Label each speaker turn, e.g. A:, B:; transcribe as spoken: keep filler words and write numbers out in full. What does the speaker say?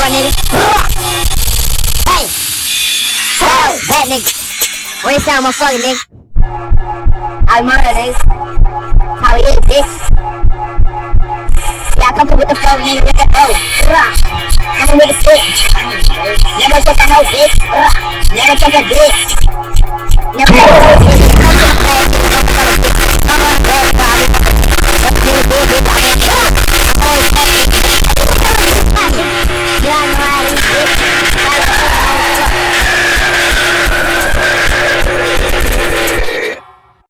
A: on, nigga. Hey! Hell, that nigga. What you sound, motherfucker, nigga? I murder, nigga. How he is, bitch. Yeah, I come through with the flow, nigga, with the O. Come with the stick. Never took a hoe, bitch. Never took a dick. Never took a bitch.